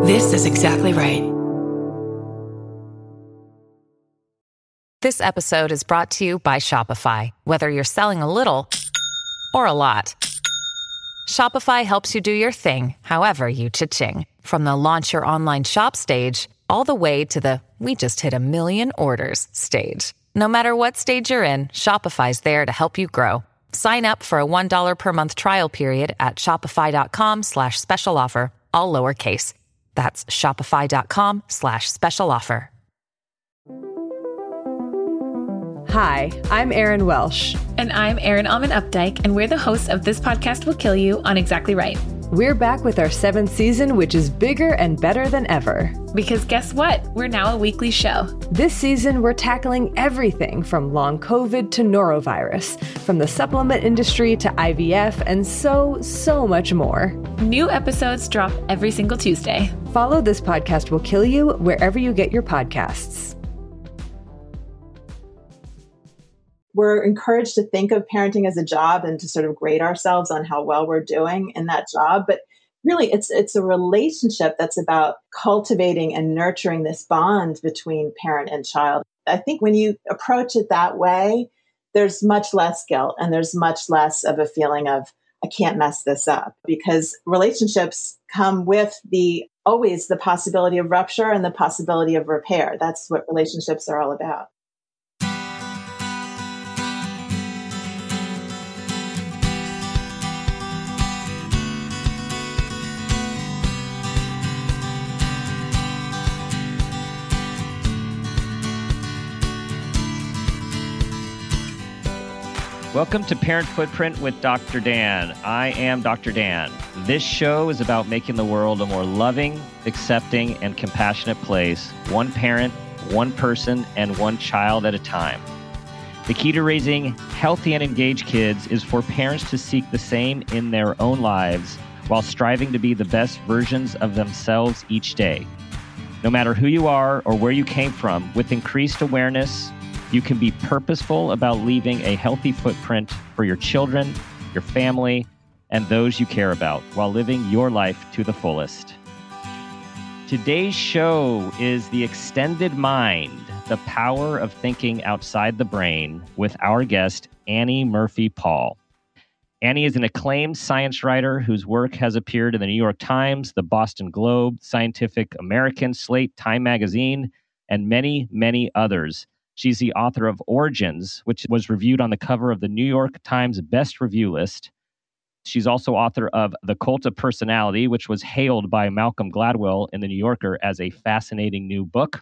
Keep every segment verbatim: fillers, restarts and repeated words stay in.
This is exactly right. This episode is brought to you by Shopify. Whether you're selling a little or a lot, Shopify helps you do your thing, however you cha-ching. From the launch your online shop stage, all the way to the we just hit a million orders stage. No matter what stage you're in, Shopify's there to help you grow. Sign up for a one dollar per month trial period at shopify.com slash special offer, all lowercase. That's shopify.com slash special offer. Hi, I'm Erin Welsh. And I'm Erin Alman Updike, and we're the hosts of This Podcast Will Kill You on Exactly Right. We're back with our seventh season, which is bigger and better than ever. Because guess what? We're now a weekly show. This season, we're tackling everything from long COVID to norovirus, from the supplement industry to I V F, and so, so much more. New episodes drop every single Tuesday. Follow This Podcast Will Kill You wherever you get your podcasts. We're encouraged to think of parenting as a job and to sort of grade ourselves on how well we're doing in that job. But really, it's it's a relationship that's about cultivating and nurturing this bond between parent and child. I think when you approach it that way, there's much less guilt and there's much less of a feeling of, I can't mess this up, because relationships come with the always the possibility of rupture and the possibility of repair. That's what relationships are all about. Welcome to Parent Footprint with Doctor Dan. I am Doctor Dan. This show is about making the world a more loving, accepting, and compassionate place, one parent, one person, and one child at a time. The key to raising healthy and engaged kids is for parents to seek the same in their own lives while striving to be the best versions of themselves each day. No matter who you are or where you came from, with increased awareness, you can be purposeful about leaving a healthy footprint for your children, your family, and those you care about while living your life to the fullest. Today's show is The Extended Mind, the power of thinking outside the brain, with our guest, Annie Murphy Paul. Annie is an acclaimed science writer whose work has appeared in the New York Times, the Boston Globe, Scientific American, Slate, Time Magazine, and many, many others. She's the author of Origins, which was reviewed on the cover of the New York Times Best Review list. She's also author of The Cult of Personality, which was hailed by Malcolm Gladwell in The New Yorker as a fascinating new book.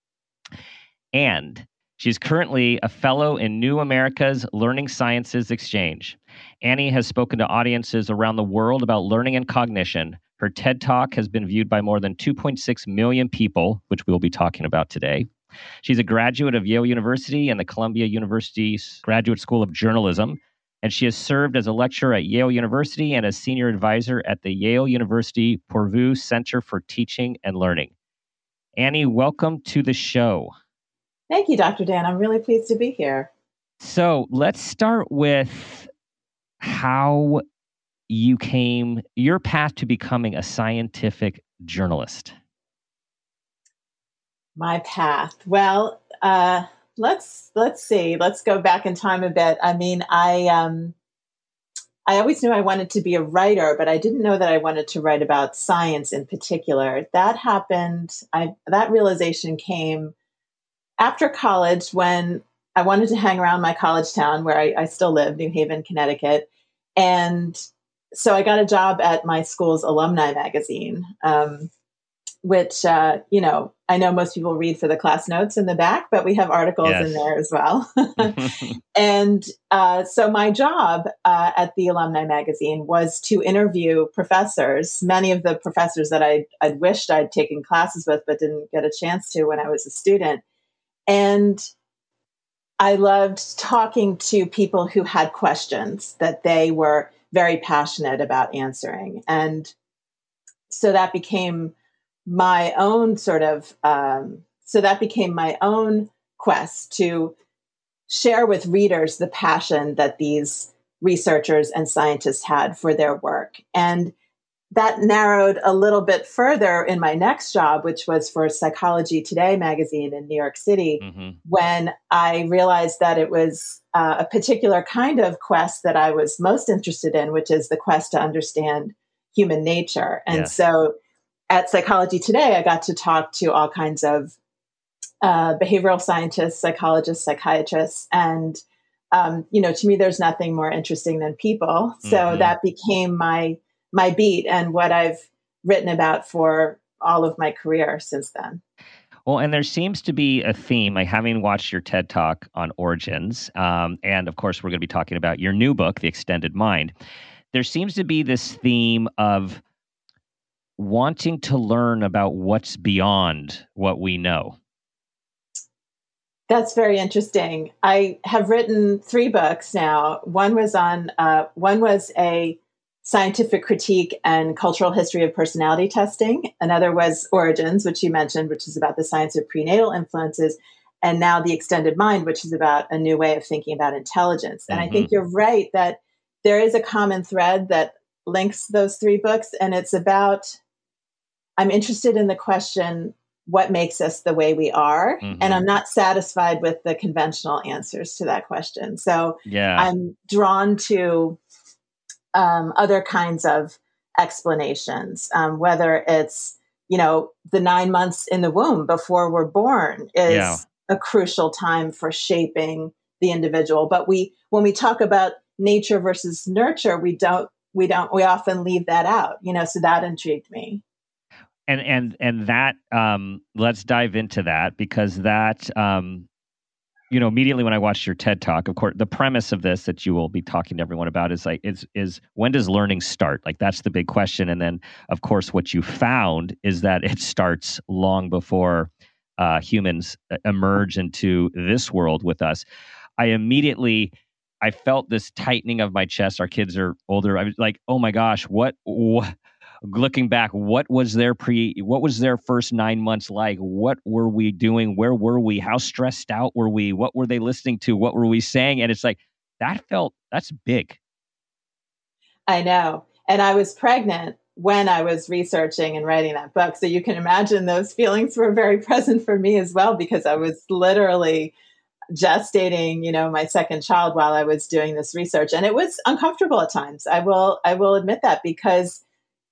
And she's currently a fellow in New America's Learning Sciences Exchange. Annie has spoken to audiences around the world about learning and cognition. Her TED Talk has been viewed by more than two point six million people, which we'll be talking about today. She's a graduate of Yale University and the Columbia University Graduate School of Journalism, and she has served as a lecturer at Yale University and as senior advisor at the Yale University Purdue Center for Teaching and Learning. Annie, welcome to the show. Thank you, Doctor Dan. I'm really pleased to be here. So let's start with how you came, your path to becoming a scientific journalist. My path. Well, uh, let's let's see. Let's go back in time a bit. I mean, I um, I always knew I wanted to be a writer, but I didn't know that I wanted to write about science in particular. That happened. I that realization came after college when I wanted to hang around my college town where I, I still live, New Haven, Connecticut, and so I got a job at my school's alumni magazine. Um, which, uh, you know, I know most people read for the class notes in the back, but we have articles yes. in there as well. and uh, so my job uh, at the alumni magazine was to interview professors, many of the professors that I, I'd wished I'd taken classes with, but didn't get a chance to when I was a student. And I loved talking to people who had questions that they were very passionate about answering. And so that became my own sort of, um, so that became my own quest to share with readers the passion that these researchers and scientists had for their work. And that narrowed a little bit further in my next job, which was for Psychology Today magazine in New York City, mm-hmm. when I realized that it was uh, a particular kind of quest that I was most interested in, which is the quest to understand human nature. And yes. so at Psychology Today, I got to talk to all kinds of uh, behavioral scientists, psychologists, psychiatrists, and um, you know, to me, there's nothing more interesting than people. So mm-hmm. that became my my beat and what I've written about for all of my career since then. Well, and there seems to be a theme, like having watched your TED Talk on origins, um, and of course, we're going to be talking about your new book, The Extended Mind. There seems to be this theme of wanting to learn about what's beyond what we know. That's very interesting. I have written three books now. One was on, uh, one was a scientific critique and cultural history of personality testing. Another was Origins, which you mentioned, which is about the science of prenatal influences. And now The Extended Mind, which is about a new way of thinking about intelligence. And mm-hmm. I think you're right that there is a common thread that links those three books. And it's about, I'm interested in the question, what makes us the way we are? Mm-hmm. And I'm not satisfied with the conventional answers to that question. So yeah. I'm drawn to um, other kinds of explanations, um, whether it's, you know, the nine months in the womb before we're born is yeah. a crucial time for shaping the individual. But we, when we talk about nature versus nurture, we don't, we don't, we often leave that out, you know, so that intrigued me. And and and that um, let's dive into that because that um, you know immediately when I watched your TED Talk, of course, the premise of this that you will be talking to everyone about is like is is when does learning start? Like that's the big question. And then of course what you found is that it starts long before uh, humans emerge into this world with us. I immediately I felt this tightening of my chest. Our kids are older. I was like, oh my gosh, what. what Looking back, what was their pre? What was their first nine months like? What were we doing? Where were we? How stressed out were we? What were they listening to? What were we saying? And it's like that felt that's big. I know, and I was pregnant when I was researching and writing that book, so you can imagine those feelings were very present for me as well because I was literally gestating, you know, my second child while I was doing this research, and it was uncomfortable at times. I will, I will admit that because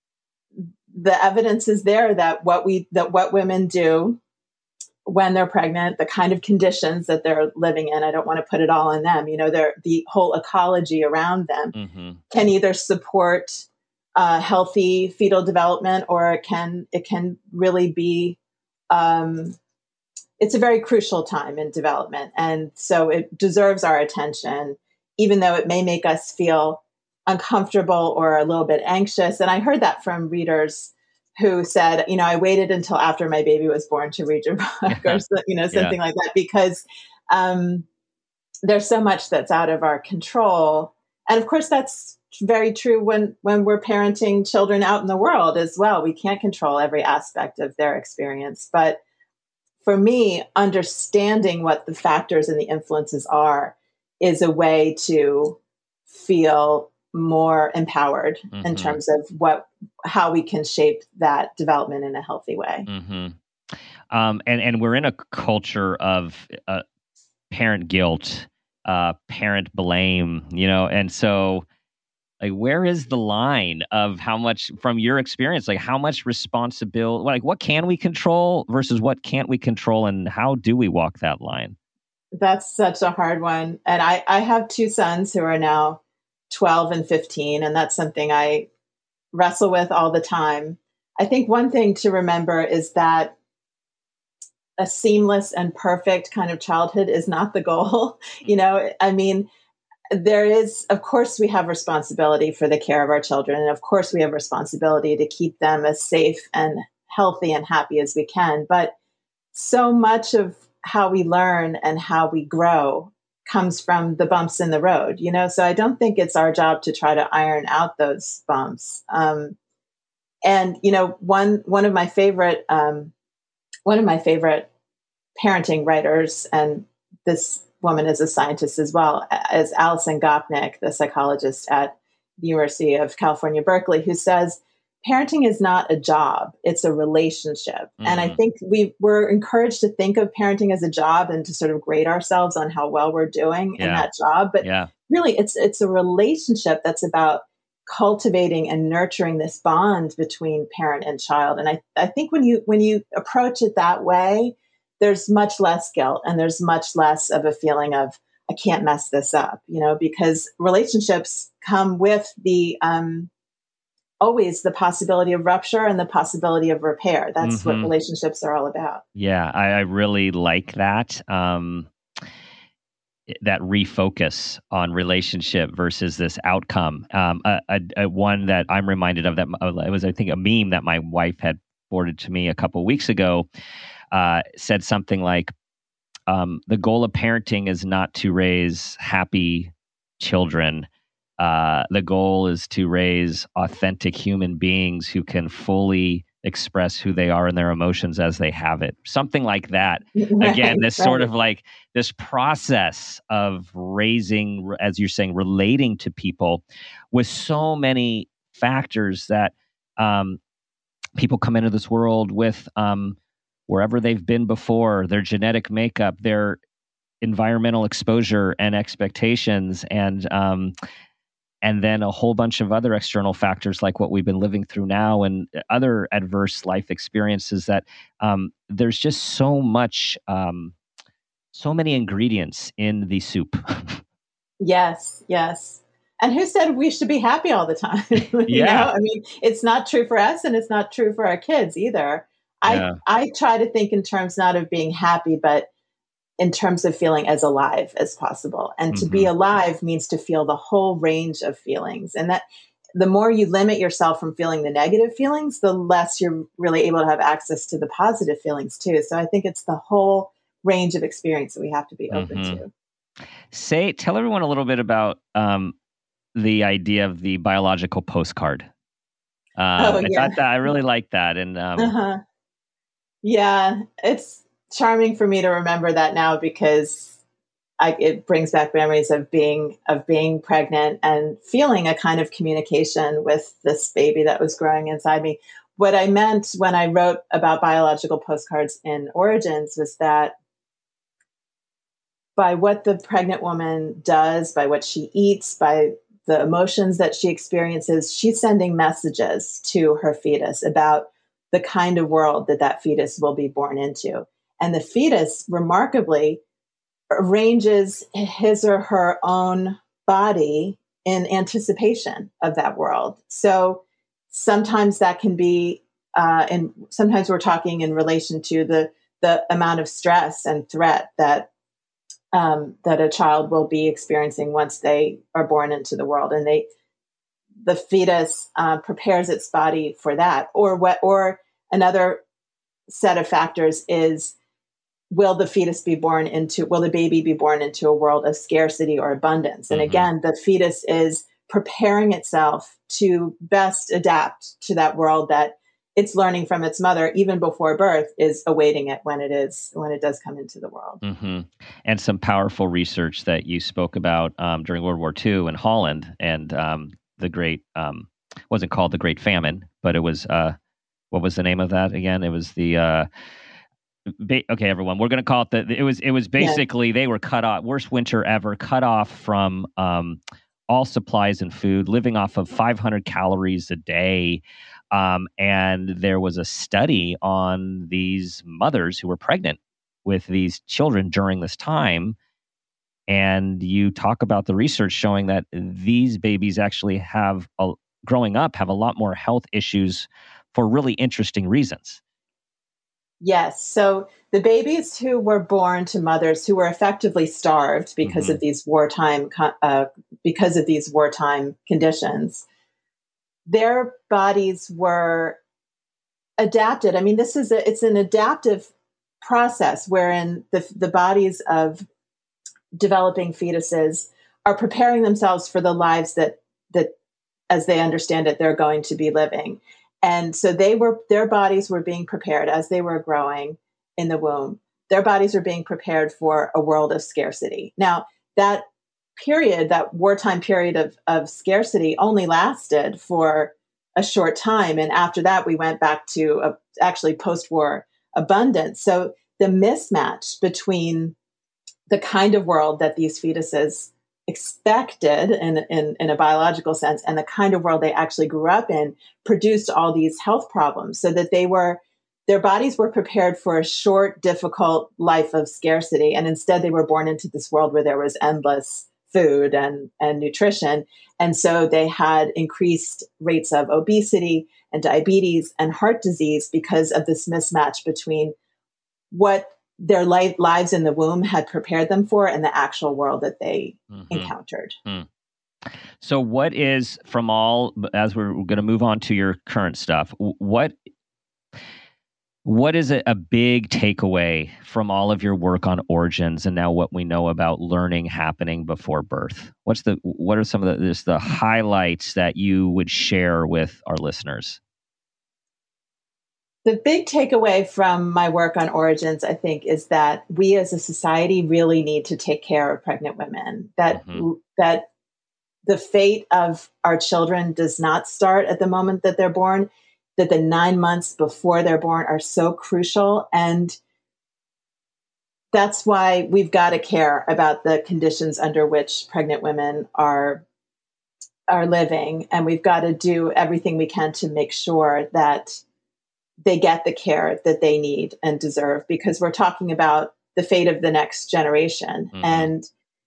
the evidence is there that what we that what women do when they're pregnant, the kind of conditions that they're living in, I don't want to put it all on them, you know, they're, the whole ecology around them mm-hmm. can either support uh, healthy fetal development or it can it can really be um, it's a very crucial time in development. And so it deserves our attention, even though it may make us feel uncomfortable or a little bit anxious. And I heard that from readers who said, you know, I waited until after my baby was born to read your book or, you know, something yeah. like that, because um, there's so much that's out of our control. And of course, that's very true when, when we're parenting children out in the world as well. We can't control every aspect of their experience. But for me, understanding what the factors and the influences are is a way to feel more empowered mm-hmm. in terms of what, how we can shape that development in a healthy way. Mm-hmm. Um, and, and we're in a culture of uh, parent guilt, uh, parent blame, you know, and so like, where is the line of how much from your experience, like how much responsibility, like what can we control versus what can't we control and how do we walk that line? That's such a hard one. And I, I have two sons who are now twelve and fifteen. And that's something I wrestle with all the time. I think one thing to remember is that a seamless and perfect kind of childhood is not the goal. You know, I mean, there is, of course, we have responsibility for the care of our children. And of course, we have responsibility to keep them as safe and healthy and happy as we can. But so much of how we learn and how we grow comes from the bumps in the road, you know? So I don't think it's our job to try to iron out those bumps. Um, and, you know, one, one of my favorite, um, one of my favorite parenting writers, and this woman is a scientist as well, is Alison Gopnik, the psychologist at the University of California, Berkeley, who says, parenting is not a job, it's a relationship. Mm. And I think we we're encouraged to think of parenting as a job and to sort of grade ourselves on how well we're doing yeah. in that job. But yeah. really, it's it's a relationship that's about cultivating and nurturing this bond between parent and child. And I, I think when you when you approach it that way, there's much less guilt and there's much less of a feeling of, I can't mess this up, you know, because relationships come with the um, always the possibility of rupture and the possibility of repair. That's mm-hmm. what relationships are all about. Yeah, I, I really like that. Um, that refocus on relationship versus this outcome. Um, a, a, a one that I'm reminded of that it was, I think, a meme that my wife had forwarded to me a couple of weeks ago, uh, said something like, um, the goal of parenting is not to raise happy children. Uh, the goal is to raise authentic human beings who can fully express who they are and their emotions as they have it. Something like that. Right, Again, this right. sort of like this process of raising, as you're saying, relating to people with so many factors that um, people come into this world with um, wherever they've been before, their genetic makeup, their environmental exposure and expectations, and um, and then a whole bunch of other external factors like what we've been living through now and other adverse life experiences that um, there's just so much, um, so many ingredients in the soup. Yes, yes. And who said we should be happy all the time? you yeah. know? I mean, it's not true for us and it's not true for our kids either. Yeah. I, I try to think in terms not of being happy, but in terms of feeling as alive as possible. And mm-hmm. to be alive means to feel the whole range of feelings. And that the more you limit yourself from feeling the negative feelings, the less you're really able to have access to the positive feelings too. So I think it's the whole range of experience that we have to be open mm-hmm. to. Say, tell everyone a little bit about um, the idea of the biological postcard. Um, oh, yeah. I thought that I really like that. And um, uh-huh. yeah, it's charming for me to remember that now because I, it brings back memories of being of being pregnant and feeling a kind of communication with this baby that was growing inside me. What I meant when I wrote about biological postcards in Origins was that by what the pregnant woman does, by what she eats, by the emotions that she experiences, she's sending messages to her fetus about the kind of world that that fetus will be born into. And the fetus, remarkably, arranges his or her own body in anticipation of that world. So sometimes that can be, uh, and sometimes we're talking in relation to the the amount of stress and threat that um, that a child will be experiencing once they are born into the world, and they the fetus uh, prepares its body for that. Or what? Or another set of factors is, will the fetus be born into, will the baby be born into a world of scarcity or abundance? And mm-hmm. again, the fetus is preparing itself to best adapt to that world that it's learning from its mother, even before birth, is awaiting it when it is, when it does come into the world. Mm-hmm. And some powerful research that you spoke about um, during World War Two in Holland and um, the great, um, wasn't called the Great Famine, but it was, uh, what was the name of that again? It was the, uh, Ba- okay, everyone, we're going to call it the, it was, it was basically, yeah. they were cut off, worst winter ever, cut off from um, all supplies and food, living off of five hundred calories a day. Um, and there was a study on these mothers who were pregnant with these children during this time. And you talk about the research showing that these babies actually have, a, growing up, have a lot more health issues for really interesting reasons. Yes. So the babies who were born to mothers who were effectively starved because mm-hmm. of these wartime, uh, because of these wartime conditions, their bodies were adapted. I mean, this is a, it's an adaptive process wherein the the bodies of developing fetuses are preparing themselves for the lives that that, as they understand it, they're going to be living. And so they were, their bodies were being prepared as they were growing in the womb. Their bodies were being prepared for a world of scarcity. Now, that period, that wartime period of, of scarcity only lasted for a short time. And after that, we went back to a, actually post-war abundance. So the mismatch between the kind of world that these fetuses expected in, in, in a biological sense and the kind of world they actually grew up in produced all these health problems, so that they were, their bodies were prepared for a short, difficult life of scarcity. And instead they were born into this world where there was endless food and, and nutrition. And so they had increased rates of obesity and diabetes and heart disease because of this mismatch between what their life, lives in the womb had prepared them for and the actual world that they mm-hmm. encountered. Mm. So what is, from all, as we're going to move on to your current stuff, what what is a, a big takeaway from all of your work on origins and now what we know about learning happening before birth? What's the what are some of the, just the highlights that you would share with our listeners? The big takeaway from my work on origins, I think, is that we as a society really need to take care of pregnant women. That mm-hmm. that the fate of our children does not start at the moment that they're born, that the nine months before they're born are so crucial. And that's why we've got to care about the conditions under which pregnant women are are living. And we've got to do everything we can to make sure that they get the care that they need and deserve, because we're talking about the fate of the next generation. Mm-hmm. And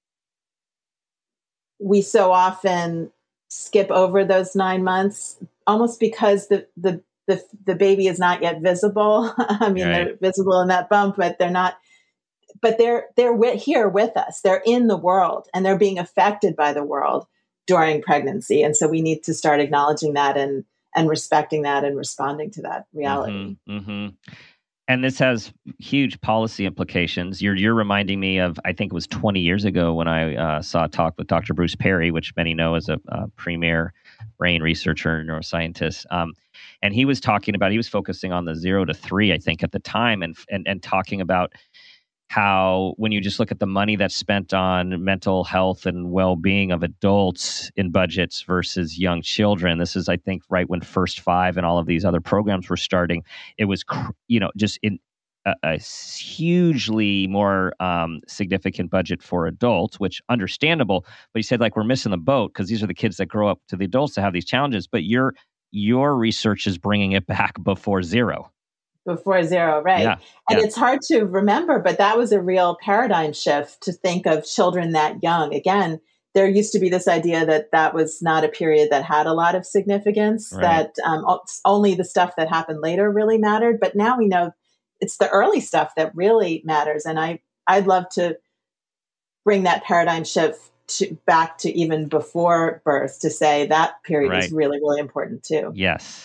we so often skip over those nine months almost because the, the, the, the baby is not yet visible. I mean, right. They're visible in that bump, but they're not, but they're, they're with, here with us. They're in the world and they're being affected by the world during pregnancy. And so we need to start acknowledging that and, and respecting that and responding to that reality. Mm-hmm, mm-hmm. And this has huge policy implications. You're you're reminding me of, I think it was twenty years ago when I uh, saw a talk with Doctor Bruce Perry, which many know as a, a premier brain researcher and neuroscientist. Um, and he was talking about, he was focusing on the zero to three, I think, at the time, and and and talking about how when you just look at the money that's spent on mental health and well-being of adults in budgets versus young children, this is, I think, right when First Five and all of these other programs were starting, it was, you know, just in a, a hugely more um, significant budget for adults, which understandable. But he said, like, we're missing the boat because these are the kids that grow up to the adults that have these challenges. But your your research is bringing it back before zero. Before zero, right. Yeah, and yeah. It's hard to remember, but that was a real paradigm shift to think of children that young. Again, there used to be this idea that that was not a period that had a lot of significance, right. that um, only the stuff that happened later really mattered. But now we know it's the early stuff that really matters. And I, I'd love to bring that paradigm shift to, back to even before birth, to say that period right. is really, really important too. Yes.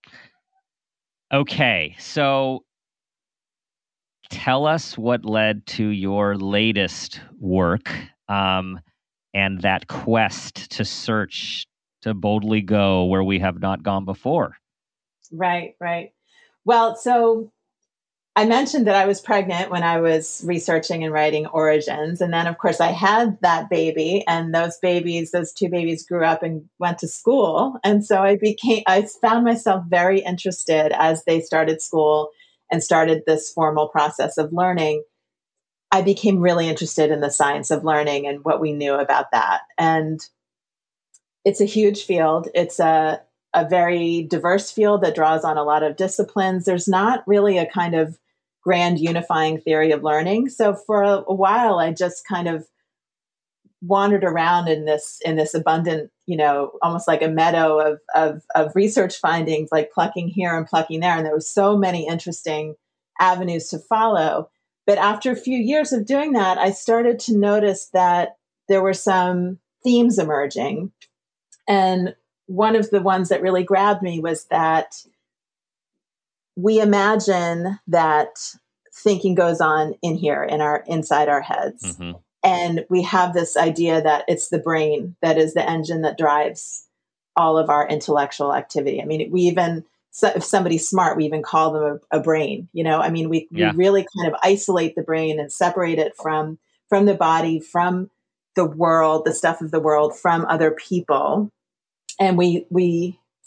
Okay, so tell us what led to your latest work um, and that quest to search, to boldly go where we have not gone before. Right, right. Well, so I mentioned that I was pregnant when I was researching and writing Origins. And then, of course, I had that baby, and those babies, those two babies grew up and went to school. And so I became, I found myself very interested as they started school and started this formal process of learning. I became really interested in the science of learning and what we knew about that. And it's a huge field. It's a, a very diverse field that draws on a lot of disciplines. There's not really a kind of grand unifying theory of learning. So for a, a while, I just kind of wandered around in this in this abundant, you know, almost like a meadow of, of of research findings, like plucking here and plucking there. And there were so many interesting avenues to follow. But after a few years of doing that, I started to notice that there were some themes emerging. And one of the ones that really grabbed me was that we imagine that thinking goes on in here, in our, inside our heads. Mm-hmm. And we have this idea that it's the brain that is the engine that drives all of our intellectual activity. I mean, we even, so if somebody's smart, we even call them a, a brain, you know, I mean, we, yeah. we really kind of isolate the brain and separate it from, from the body, from the world, the stuff of the world, from other people. And we, we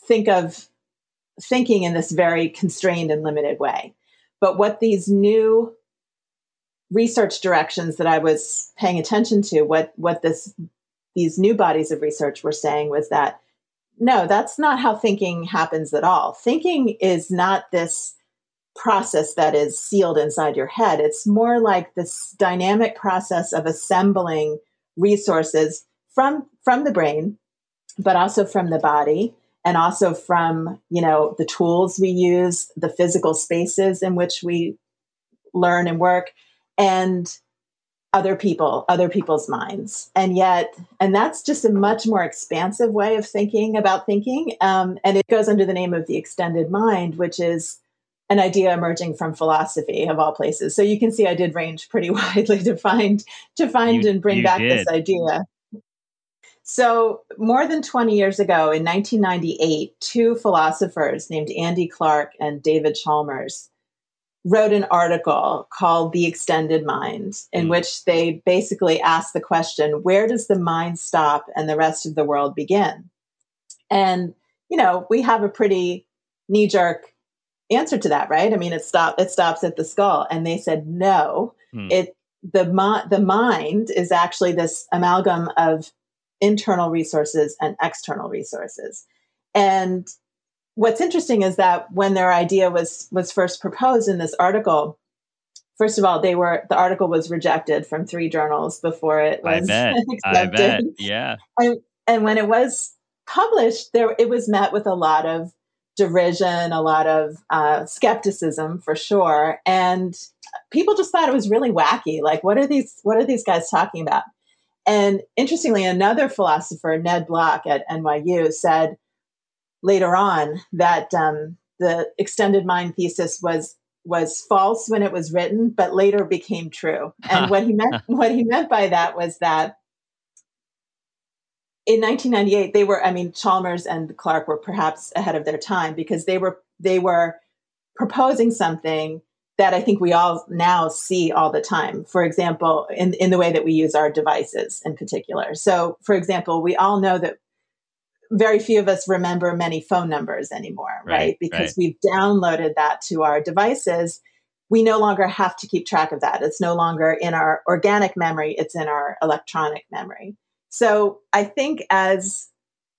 think of thinking in this very constrained and limited way. But what these new research directions that I was paying attention to, what what this these new bodies of research were saying was that, no, that's not how thinking happens at all. Thinking is not this process that is sealed inside your head. It's more like this dynamic process of assembling resources from from the brain, but also from the body, and also from, you know, the tools we use, the physical spaces in which we learn and work, and other people, other people's minds. And yet, and that's just a much more expansive way of thinking about thinking. Um, and it goes under the name of the extended mind, which is an idea emerging from philosophy of all places. So you can see I did range pretty widely to find, to find You- and bring you back did. this idea. So more than twenty years ago, in nineteen ninety-eight, two philosophers named Andy Clark and David Chalmers wrote an article called The Extended Mind, in Mm. which they basically asked the question, where does the mind stop and the rest of the world begin? And, you know, we have a pretty knee-jerk answer to that, right? I mean, it stop it stops at the skull. And they said, no, Hmm. it the mi- the mind is actually this amalgam of internal resources and external resources. And what's interesting is that when their idea was was first proposed in this article, first of all, they were the article was rejected from three journals before it I was bet. I accepted. bet. Yeah. And, and when it was published, there it was met with a lot of derision, a lot of uh, skepticism for sure, and people just thought it was really wacky. Like, what are these? What are these guys talking about? And interestingly, another philosopher, Ned Block at N Y U, said later on that um, the extended mind thesis was was false when it was written, but later became true. And what he meant what he meant by that was that in nineteen ninety-eight, they were, I mean, Chalmers and Clark were perhaps ahead of their time because they were they were proposing something that I think we all now see all the time. For example, in, in the way that we use our devices in particular. So, for example, we all know that very few of us remember many phone numbers anymore, right? Right, Because right. we've downloaded that to our devices. We no longer have to keep track of that. It's no longer in our organic memory, it's in our electronic memory. So I think as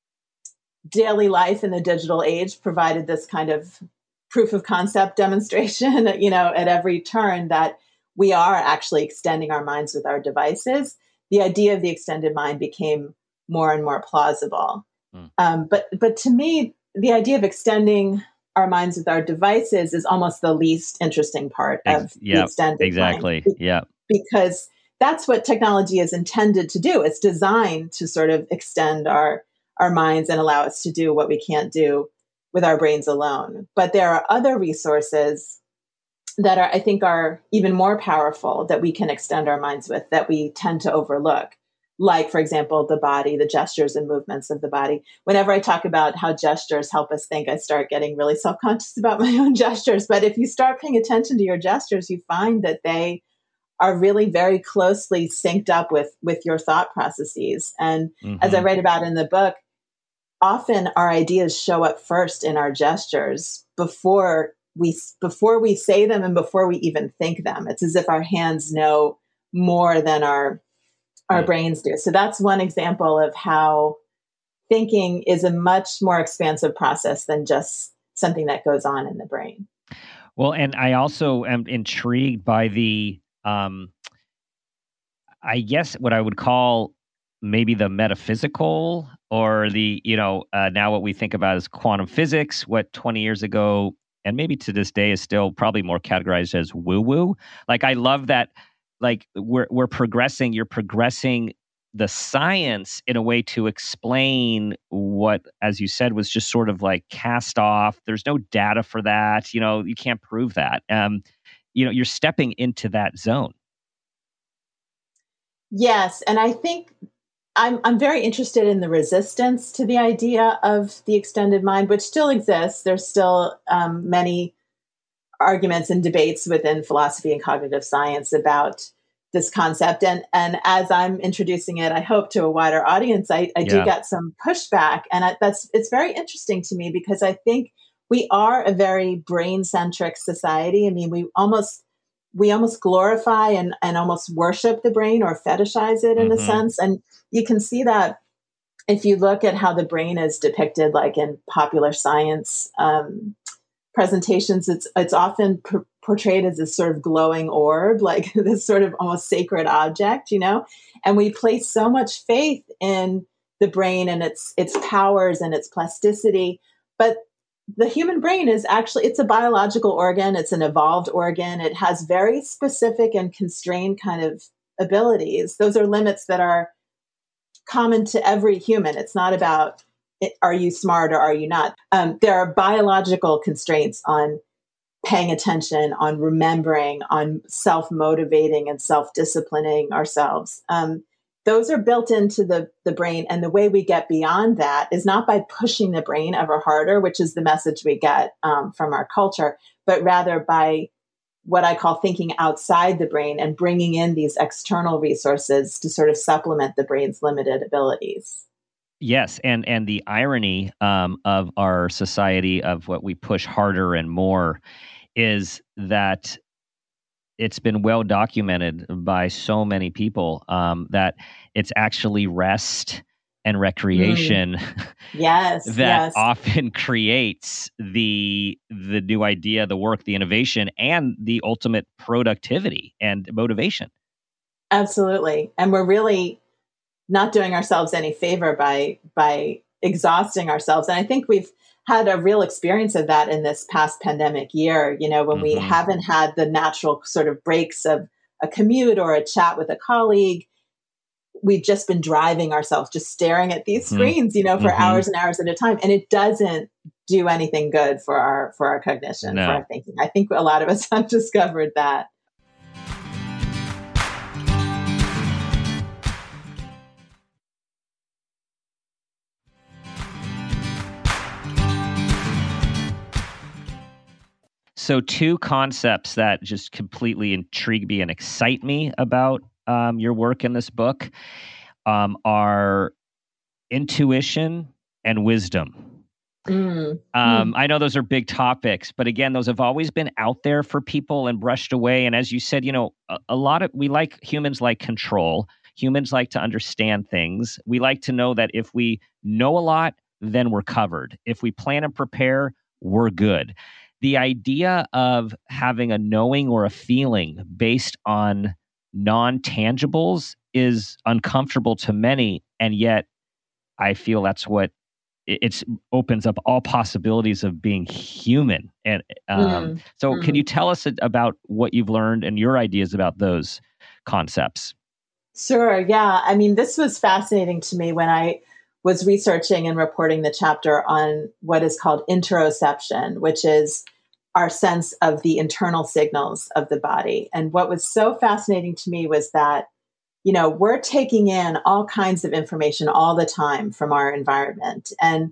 daily life in the digital age provided this kind of proof of concept demonstration, you know, at every turn that we are actually extending our minds with our devices, the idea of the extended mind became more and more plausible. Mm. Um, but but to me, the idea of extending our minds with our devices is almost the least interesting part of Ex- the yep, extended exactly. mind. Yeah. Because that's what technology is intended to do. It's designed to sort of extend our our minds and allow us to do what we can't do with our brains alone. But there are other resources that are, I think, are even more powerful that we can extend our minds with that we tend to overlook. Like, for example, the body, the gestures and movements of the body. Whenever I talk about how gestures help us think, I start getting really self-conscious about my own gestures. But if you start paying attention to your gestures, you find that they are really very closely synced up with, with your thought processes. And Mhm. as I write about in the book, often our ideas show up first in our gestures before we before we say them and before we even think them. It's as if our hands know more than our our Mm. brains do. So that's one example of how thinking is a much more expansive process than just something that goes on in the brain. Well, and I also am intrigued by the, um, I guess what I would call maybe the metaphysical or the, you know, uh, now what we think about as quantum physics, what twenty years ago, and maybe to this day is still probably more categorized as woo-woo. Like, I love that, like, we're, we're progressing, you're progressing the science in a way to explain what, as you said, was just sort of like cast off. There's no data for that. You know, you can't prove that. Um, you know, you're stepping into that zone. Yes, and I think I'm I'm very interested in the resistance to the idea of the extended mind, which still exists. There's still um, many arguments and debates within philosophy and cognitive science about this concept. And, and as I'm introducing it, I hope to a wider audience, I, I do Yeah. get some pushback. And I, that's, it's very interesting to me because I think we are a very brain-centric society. I mean, we almost, we almost glorify and, and almost worship the brain or fetishize it in Mhm. a sense. And you can see that if you look at how the brain is depicted, like in popular science um, presentations, it's it's often pr- portrayed as this sort of glowing orb, like this sort of almost sacred object, you know. And we place so much faith in the brain and its its powers and its plasticity, but the human brain is actually, it's a biological organ. It's an evolved organ. It has very specific and constrained kind of abilities. Those are limits that are common to every human. It's not about, are you smart or are you not? Um, there are biological constraints on paying attention, on remembering, on self-motivating and self-disciplining ourselves. Um, those are built into the, the brain. And the way we get beyond that is not by pushing the brain ever harder, which is the message we get um, from our culture, but rather by what I call thinking outside the brain and bringing in these external resources to sort of supplement the brain's limited abilities. Yes, and and the irony um, of our society of what we push harder and more is that it's been well documented by so many people um, that it's actually rest and recreation Mm. Yes, that yes. often creates the the new idea, the work, the innovation, and the ultimate productivity and motivation. Absolutely. And we're really not doing ourselves any favor by by exhausting ourselves. And I think we've had a real experience of that in this past pandemic year, you know, when we Mhm. haven't had the natural sort of breaks of a commute or a chat with a colleague. We've just been driving ourselves, just staring at these Mhm. screens, you know, for Mhm. hours and hours at a time. And it doesn't do anything good for our for our cognition, No. for our thinking. I think a lot of us have discovered that. So two concepts that just completely intrigue me and excite me about um, your work in this book um, are intuition and wisdom. Mm. Um, I know those are big topics, but again, those have always been out there for people and brushed away. And as you said, you know, a, a lot of we like humans like control. Humans like to understand things. We like to know that if we know a lot, then we're covered. If we plan and prepare, we're good. The idea of having a knowing or a feeling based on non-tangibles is uncomfortable to many, and yet I feel that's what it it's opens up all possibilities of being human. And um, Mm. so, Mm. can you tell us about what you've learned and your ideas about those concepts? Sure. Yeah. I mean, this was fascinating to me when I was researching and reporting the chapter on what is called interoception, which is our sense of the internal signals of the body. And what was so fascinating to me was that, you know, we're taking in all kinds of information all the time from our environment. And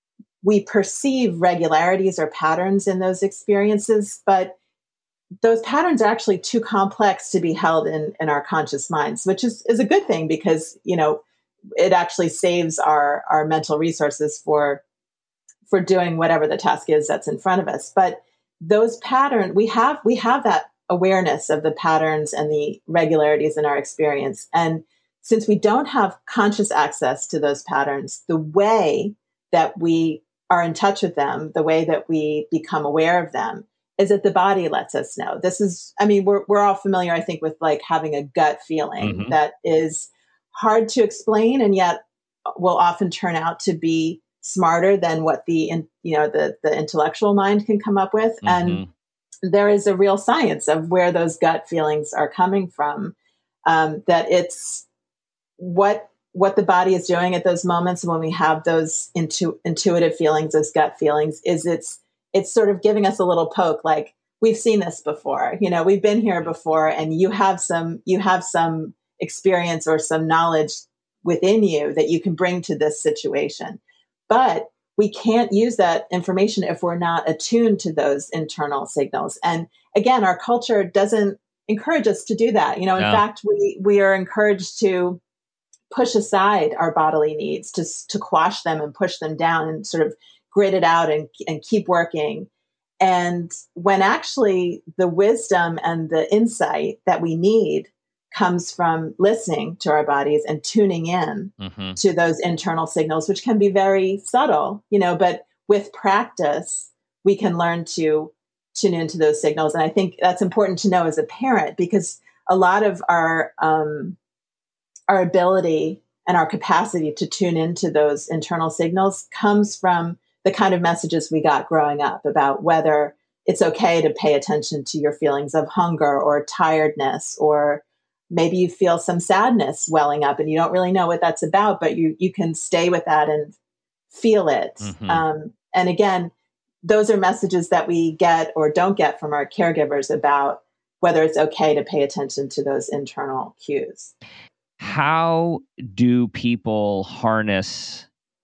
we perceive regularities or patterns in those experiences, but those patterns are actually too complex to be held in, in our conscious minds, which is, is a good thing because, you know, it actually saves our, our mental resources for, for doing whatever the task is that's in front of us. But those patterns, we have, we have that awareness of the patterns and the regularities in our experience. And since we don't have conscious access to those patterns, the way that we are in touch with them, the way that we become aware of them, is that the body lets us know. This is, I mean, we're we're all familiar, I think, with like having a gut feeling Mhm. that is hard to explain and yet will often turn out to be smarter than what the, in, you know, the, the intellectual mind can come up with. And Mhm. there is a real science of where those gut feelings are coming from, um, that it's what what the body is doing at those moments when we have those intu- intuitive feelings, those gut feelings, is it's it's sort of giving us a little poke, like we've seen this before, you know, we've been here before, and you have some you have some experience or some knowledge within you that you can bring to this situation. But we can't use that information if we're not attuned to those internal signals. And again, our culture doesn't encourage us to do that. You know, in No. fact, we, we are encouraged to push aside our bodily needs, to, to quash them and push them down and sort of grit it out and, and keep working. And when actually the wisdom and the insight that we need comes from listening to our bodies and tuning in Mm-hmm. to those internal signals, which can be very subtle, you know, but with practice, we can learn to tune into those signals. And I think that's important to know as a parent, because a lot of our, um, our ability and our capacity to tune into those internal signals comes from the kind of messages we got growing up about whether it's okay to pay attention to your feelings of hunger or tiredness, or maybe you feel some sadness welling up and you don't really know what that's about, but you, you can stay with that and feel it. Mm-hmm. Um, and again, those are messages that we get or don't get from our caregivers about whether it's okay to pay attention to those internal cues. How do people harness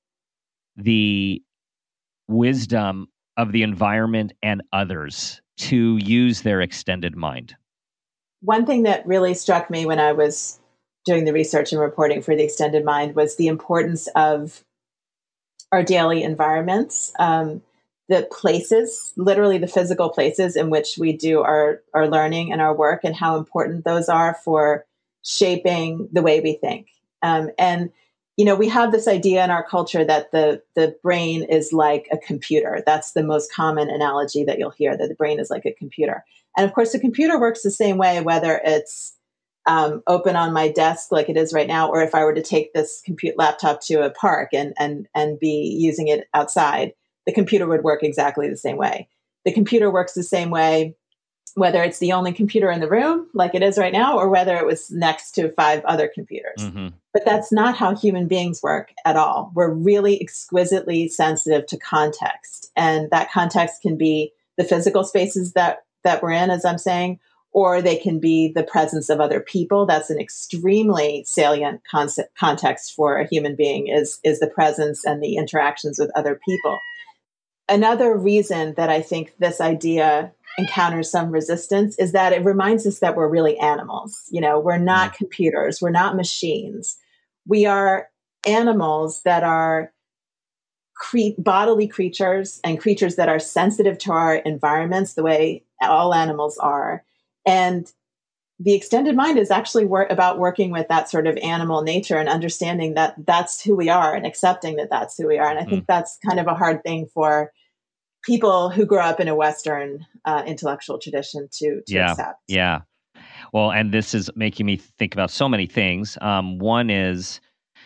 the wisdom of the environment and others to use their extended mind? One thing that really struck me when I was doing the research and reporting for the Extended Mind was the importance of our daily environments, um, the places, literally the physical places in which we do our, our learning and our work, and how important those are for shaping the way we think. Um, and, you know, we have this idea in our culture that the, the brain is like a computer. That's the most common analogy that you'll hear, that the brain is like a computer. And of course, the computer works the same way, whether it's um, open on my desk like it is right now, or if I were to take this compute laptop to a park and, and, and be using it outside, the computer would work exactly the same way. The computer works the same way, whether it's the only computer in the room like it is right now, or whether it was next to five other computers. Mm-hmm. But that's not how human beings work at all. We're really exquisitely sensitive to context. And that context can be the physical spaces that that we're in, as I'm saying, or they can be the presence of other people. That's an extremely salient concept, context for a human being, is, is the presence and the interactions with other people. Another reason that I think this idea encounters some resistance is that it reminds us that we're really animals. You know, we're not mm-hmm. computers. We're not machines. We are animals that are cre- bodily creatures, and creatures that are sensitive to our environments the way all animals are. And the extended mind is actually wor- about working with that sort of animal nature and understanding that that's who we are and accepting that that's who we are. And I think mm. that's kind of a hard thing for people who grow up in a Western uh, intellectual tradition to, to yeah, accept. Yeah. Well, and this is making me think about so many things. Um, one is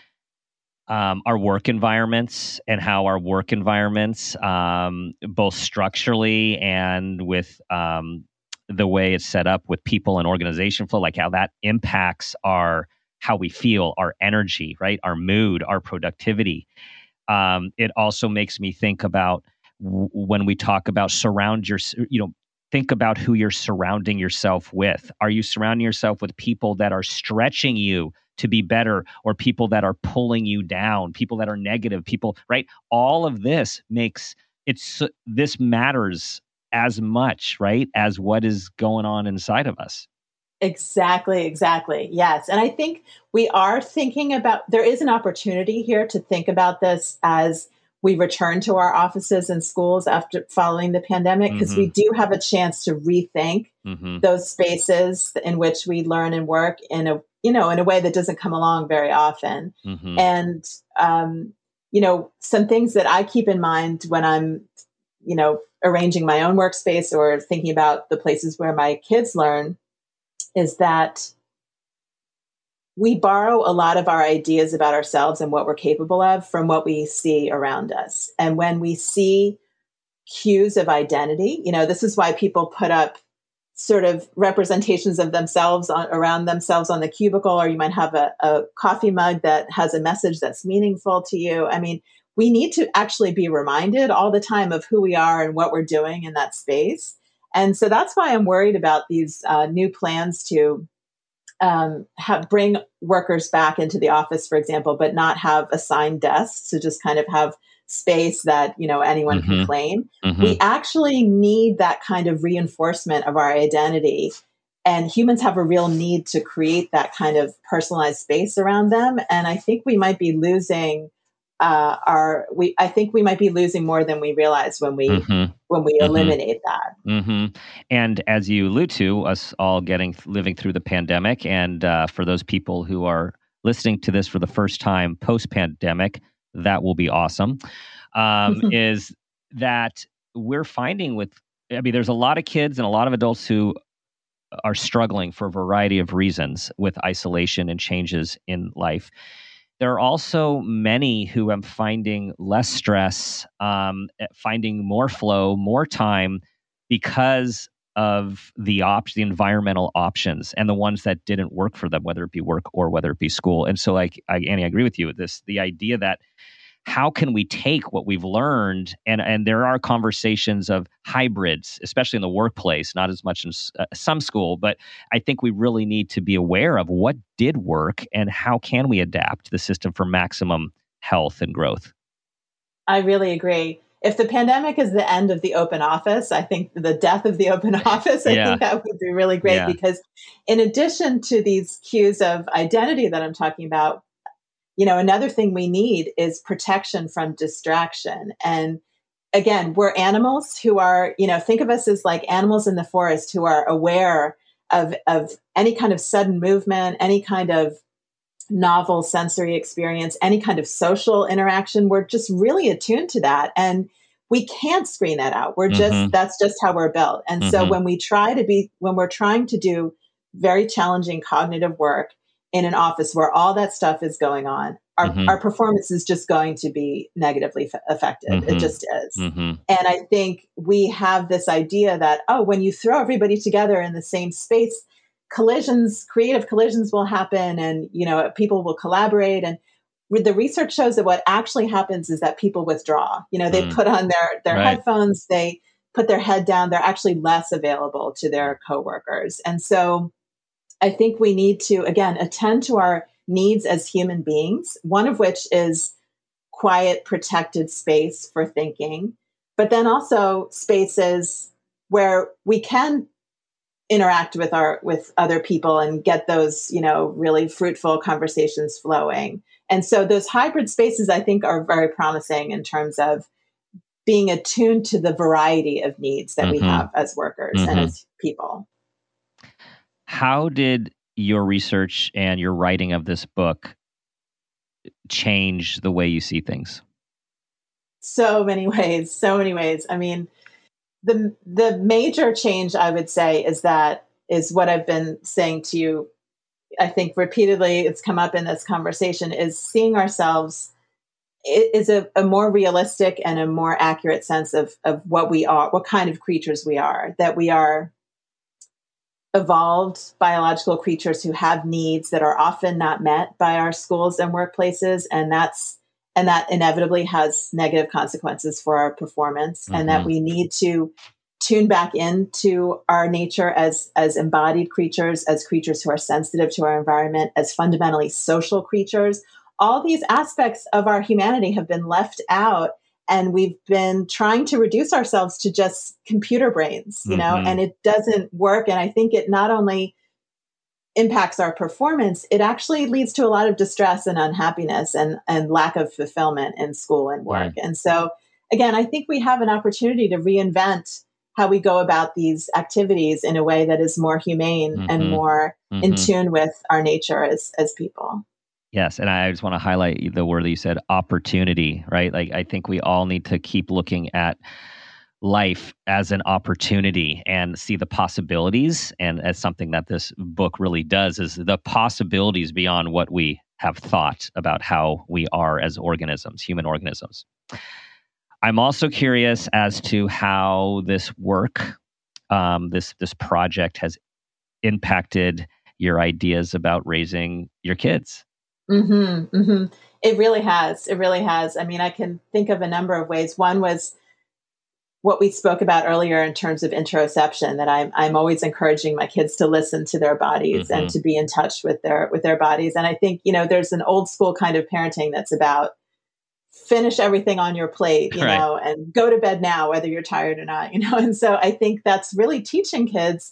um, our work environments, and how our work environments, um, both structurally and with um, the way it's set up with people and organization flow, like how that impacts our, how we feel, our energy, right? Our mood, our productivity. Um, it also makes me think about w- when we talk about surround your, you know, think about who you're surrounding yourself with. Are you surrounding yourself with people that are stretching you to be better, or people that are pulling you down, people that are negative, people, right? All of this makes it's, this matters as much, right, as what is going on inside of us. Exactly, exactly. Yes. And I think we are thinking about, there is an opportunity here to think about this as we return to our offices and schools after following the pandemic, because mm-hmm. we do have a chance to rethink mm-hmm. those spaces in which we learn and work in a, you know, in a way that doesn't come along very often. Mm-hmm. And, um, you know, some things that I keep in mind when I'm, you know, arranging my own workspace or thinking about the places where my kids learn is that we borrow a lot of our ideas about ourselves and what we're capable of from what we see around us. And when we see cues of identity, you know, this is why people put up sort of representations of themselves on, around themselves on the cubicle, or you might have a, a coffee mug that has a message that's meaningful to you. I mean, we need to actually be reminded all the time of who we are and what we're doing in that space. And so that's why I'm worried about these uh, new plans to um, have, bring workers back into the office, for example, but not have assigned desks, to just kind of have space that, you know, anyone mm-hmm. can claim. Mm-hmm. We actually need that kind of reinforcement of our identity. and humans have a real need to create that kind of personalized space around them. And I think we might be losing uh, our, we, I think we might be losing more than we realize when we, mm-hmm. when we mm-hmm. eliminate that. Mm-hmm. And as you allude to, us all getting, living through the pandemic, and uh, for those people who are listening to this for the first time post-pandemic, that will be awesome, um, is that we're finding with, I mean, there's a lot of kids and a lot of adults who are struggling for a variety of reasons with isolation and changes in life. There are also many who are finding less stress, um, finding more flow, more time because of the op- the environmental options and the ones that didn't work for them, whether it be work or whether it be school. And so, like, I, Annie, I agree with you with this, the idea that how can we take what we've learned, and, and there are conversations of hybrids, especially in the workplace, not as much in uh, some school, but I think we really need to be aware of what did work and how can we adapt the system for maximum health and growth. I really agree. If the pandemic is the end of the open office, I think the death of the open office, I yeah. think that would be really great, yeah. because in addition to these cues of identity that I'm talking about, you know, another thing we need is protection from distraction. And again, we're animals who are, you know, think of us as like animals in the forest who are aware of, of any kind of sudden movement, any kind of novel sensory experience, any kind of social interaction. We're just really attuned to that. And we can't screen that out. We're just, mm-hmm. that's just how we're built. And mm-hmm. so when we try to be, when we're trying to do very challenging cognitive work in an office where all that stuff is going on, our, mm-hmm. our performance is just going to be negatively f- affected. Mm-hmm. It just is. Mm-hmm. And I think we have this idea that, oh, when you throw everybody together in the same space, collisions, creative collisions will happen, and, you know, people will collaborate. And the research shows that what actually happens is that people withdraw. You know, they mm. put on their, their right. headphones, they put their head down, they're actually less available to their coworkers. And so I think we need to, again, attend to our needs as human beings, one of which is quiet, protected space for thinking, but then also spaces where we can interact with our, with other people and get those, you know, really fruitful conversations flowing. And so those hybrid spaces, I think, are very promising in terms of being attuned to the variety of needs that mm-hmm. we have as workers mm-hmm. and as people. How did your research and your writing of this book change the way you see things? So many ways, so many ways. I mean, the the major change, I would say, is that is what I've been saying to you, I think repeatedly, it's come up in this conversation, is seeing ourselves is a, a more realistic and a more accurate sense of, of what we are, what kind of creatures we are, that we are evolved biological creatures who have needs that are often not met by our schools and workplaces. And that's, and that inevitably has negative consequences for our performance, mm-hmm. and that we need to tune back into our nature as, as embodied creatures, as creatures who are sensitive to our environment, as fundamentally social creatures. All these aspects of our humanity have been left out, and we've been trying to reduce ourselves to just computer brains, you know, mm-hmm. and it doesn't work. And I think it not only impacts our performance, it actually leads to a lot of distress and unhappiness and, and lack of fulfillment in school and work. Right. And so, again, I think we have an opportunity to reinvent how we go about these activities in a way that is more humane mm-hmm. and more mm-hmm. in tune with our nature as, as people. Yes. And I just want to highlight the word that you said, opportunity, right? Like, I think we all need to keep looking at life as an opportunity and see the possibilities. And as something that this book really does is the possibilities beyond what we have thought about how we are as organisms, human organisms. I'm also curious as to how this work, um, this this project has impacted your ideas about raising your kids. Mm-hmm, mm-hmm. It really has. It really has. I mean, I can think of a number of ways. One was what we spoke about earlier in terms of interoception, that I'm I'm always encouraging my kids to listen to their bodies mm-hmm. and to be in touch with their with their bodies. And I think, you know, there's an old school kind of parenting that's about finish everything on your plate, you right. know, and go to bed now, whether you're tired or not, you know. And so I think that's really teaching kids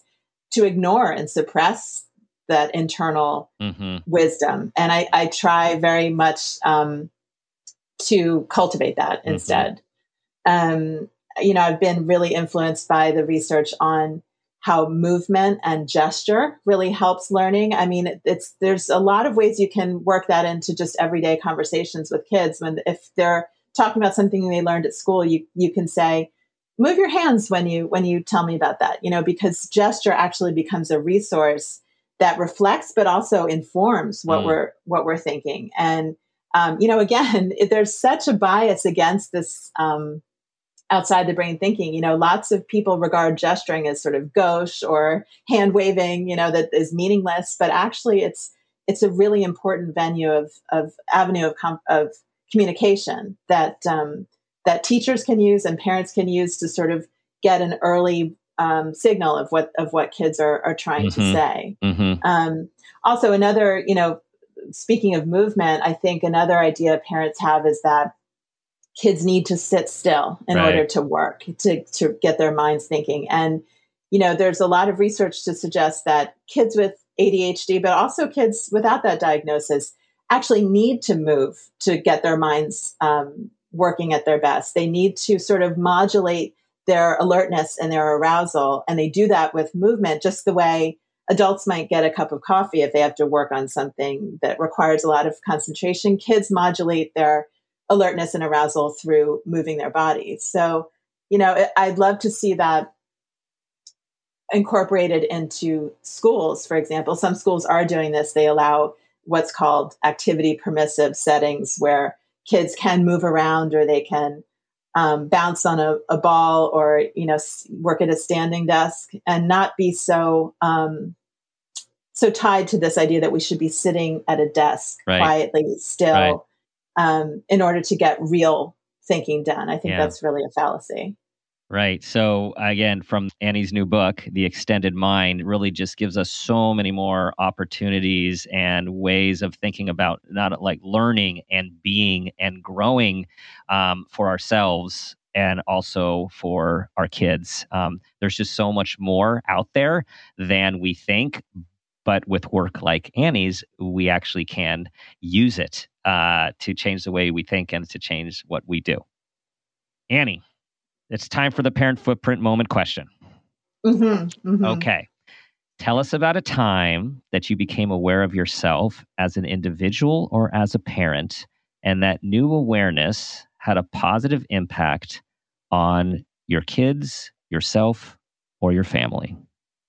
to ignore and suppress that internal mm-hmm. wisdom. And I, I try very much um, to cultivate that mm-hmm. instead. Um, you know, I've been really influenced by the research on how movement and gesture really helps learning. I mean, it, it's there's a lot of ways you can work that into just everyday conversations with kids. When if they're talking about something they learned at school, you you can say, "Move your hands when you when you tell me about that." You know, because gesture actually becomes a resource that reflects, but also informs what mm. we're what we're thinking. And um, you know, again, there's such a bias against this. Um, outside the brain thinking, you know, lots of people regard gesturing as sort of gauche or hand waving, you know, that is meaningless, but actually it's, it's a really important venue of, of avenue of, com- of communication that, um, that teachers can use and parents can use to sort of get an early, um, signal of what, of what kids are, are trying mm-hmm. to say. Mm-hmm. Um, also another, you know, speaking of movement, I think another idea parents have is that kids need to sit still in right. order to work, to, to get their minds thinking. And, you know, there's a lot of research to suggest that kids with A D H D, but also kids without that diagnosis, actually need to move to get their minds um, working at their best. They need to sort of modulate their alertness and their arousal. And they do that with movement, just the way adults might get a cup of coffee if they have to work on something that requires a lot of concentration. Kids modulate their alertness and arousal through moving their bodies. So, you know, I'd love to see that incorporated into schools, for example. Some schools are doing this. They allow what's called activity permissive settings where kids can move around or they can um, bounce on a, a ball or, you know, work at a standing desk and not be so, um, so tied to this idea that we should be sitting at a desk right. quietly, still, right. Um, in order to get real thinking done. I think yeah. that's really a fallacy. Right. So again, from Annie's new book, The Extended Mind, really just gives us so many more opportunities and ways of thinking about not like learning and being and growing um, for ourselves and also for our kids. Um, there's just so much more out there than we think. But with work like Annie's, we actually can use it uh, to change the way we think and to change what we do. Annie, it's time for the parent footprint moment question. Mm-hmm, mm-hmm. Okay. Tell us about a time that you became aware of yourself as an individual or as a parent, and that new awareness had a positive impact on your kids, yourself, or your family.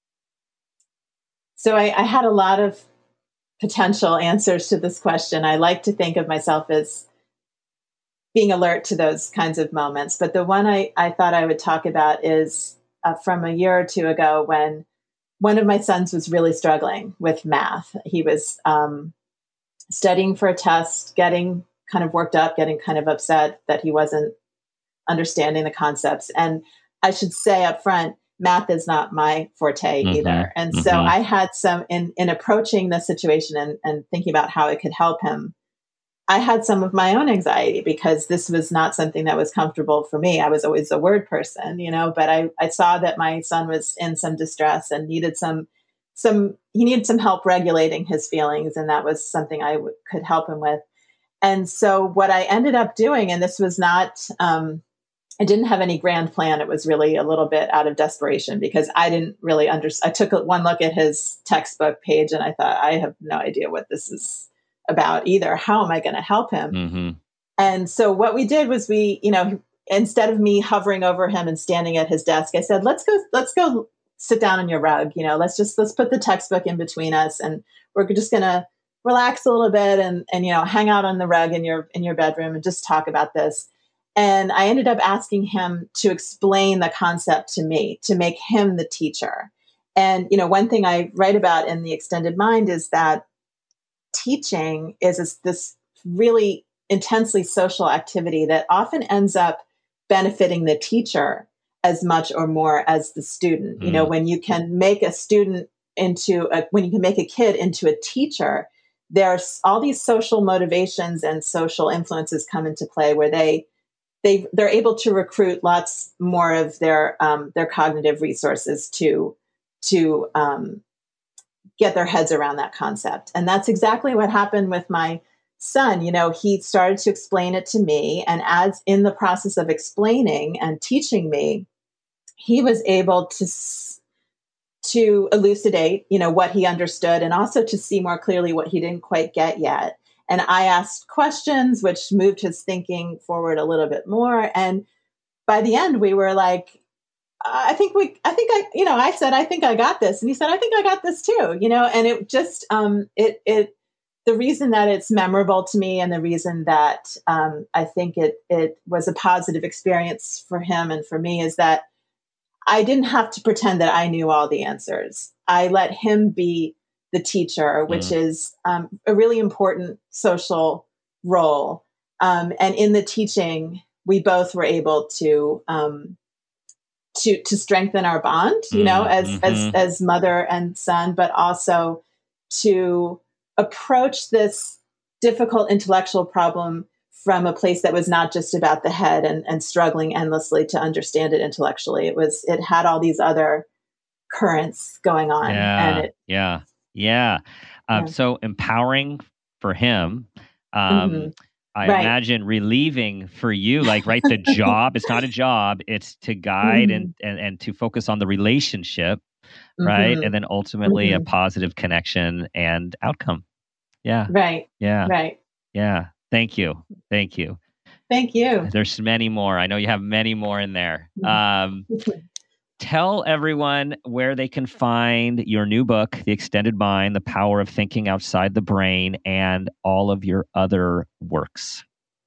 So I, I had a lot of potential answers to this question. I like to think of myself as being alert to those kinds of moments. But the one I, I thought I would talk about is uh, from a year or two ago when one of my sons was really struggling with math. He was um, studying for a test, getting kind of worked up, getting kind of upset that he wasn't understanding the concepts. And I should say up front, math is not my forte mm-hmm. either. And mm-hmm. so I had some, in, in approaching the situation and, and thinking about how it could help him, I had some of my own anxiety because this was not something that was comfortable for me. I was always a word person, you know, but I, I saw that my son was in some distress and needed some, some, he needed some help regulating his feelings. And that was something I w- could help him with. And so what I ended up doing, and this was not, um, I didn't have any grand plan. It was really a little bit out of desperation because I didn't really understand. I took one look at his textbook page and I thought, I have no idea what this is about either. How am I going to help him? Mm-hmm. And so what we did was we, you know, instead of me hovering over him and standing at his desk, I said, let's go, let's go sit down on your rug. You know, let's just, let's put the textbook in between us and we're just going to relax a little bit and, and, you know, hang out on the rug in your, in your bedroom and just talk about this. And I ended up asking him to explain the concept to me, to make him the teacher. And, you know, one thing I write about in The Extended Mind is that teaching is this, this really intensely social activity that often ends up benefiting the teacher as much or more as the student. Mm. You know, when you can make a student into a, when you can make a kid into a teacher, there's all these social motivations and social influences come into play where they, They, they're able to recruit lots more of their um, their cognitive resources to to um, get their heads around that concept. And that's exactly what happened with my son. You know, he started to explain it to me, and as in the process of explaining and teaching me, he was able to to elucidate, you know, what he understood, and also to see more clearly what he didn't quite get yet. And I asked questions, which moved his thinking forward a little bit more. And by the end, we were like, I think we, I think I, you know, I said, I think I got this. And he said, I think I got this too, you know, and it just, um, it, it, the reason that it's memorable to me, and the reason that um, I think it, it was a positive experience for him and for me, is that I didn't have to pretend that I knew all the answers. I let him be the teacher, which mm. is um, a really important social role. Um, and in the teaching, we both were able to um, to to strengthen our bond, you mm. know, as mm-hmm. as as mother and son, but also to approach this difficult intellectual problem from a place that was not just about the head and, and struggling endlessly to understand it intellectually. It was, it had all these other currents going on. Yeah, and it, yeah, yeah. Um, yeah. So empowering for him. Um, mm-hmm. I right. imagine relieving for you, like, right, the job, it's not a job, it's to guide mm-hmm. and, and, and to focus on the relationship, mm-hmm. right? And then ultimately mm-hmm. a positive connection and outcome. Yeah. Right. Yeah. Right. Yeah. Thank you. Thank you. Thank you. There's many more. I know you have many more in there. Um, tell everyone where they can find your new book, The Extended Mind, The Power of Thinking Outside the Brain, and all of your other works.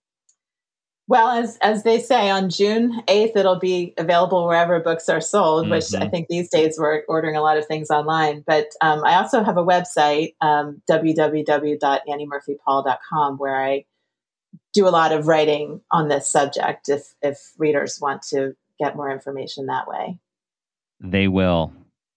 Well, as as they say, on June eighth, it'll be available wherever books are sold, mm-hmm. which I think these days we're ordering a lot of things online. But um, I also have a website, um, w w w dot annie murphy paul dot com, where I do a lot of writing on this subject if if readers want to get more information that way. They will.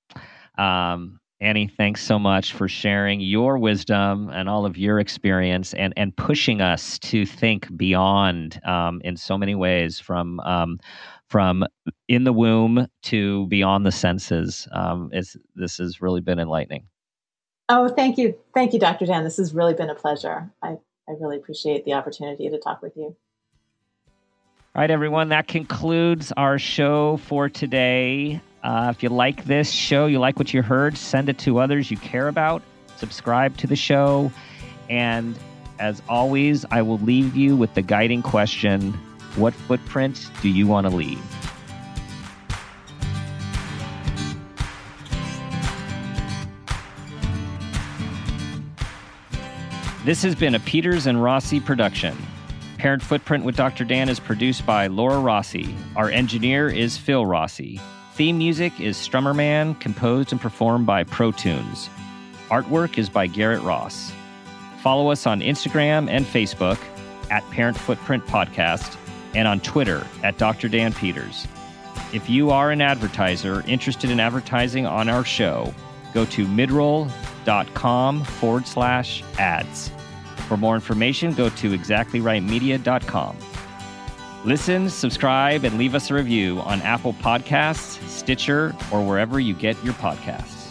Um, Annie, thanks so much for sharing your wisdom and all of your experience, and, and pushing us to think beyond um, in so many ways, from um, from in the womb to beyond the senses. Um, it's, this has really been enlightening. Oh, thank you. Thank you, Doctor Dan. This has really been a pleasure. I, I really appreciate the opportunity to talk with you. All right, everyone, that concludes our show for today. Uh, if you like this show, you like what you heard, send it to others you care about, subscribe to the show, and as always, I will leave you with the guiding question: what footprint do you want to leave? This has been a Peters and Rossi production. Parent Footprint with Doctor Dan is produced by Laura Rossi. Our engineer is Phil Rossi. Theme music is Strummer Man, composed and performed by Pro Tunes. Artwork is by Garrett Ross. Follow us on Instagram and Facebook at Parent Footprint Podcast, and on Twitter at Doctor Dan Peters. If you are an advertiser interested in advertising on our show, go to midroll.com forward slash ads. For more information, go to exactly right media dot com. Listen, subscribe, and leave us a review on Apple Podcasts, Stitcher, or wherever you get your podcasts.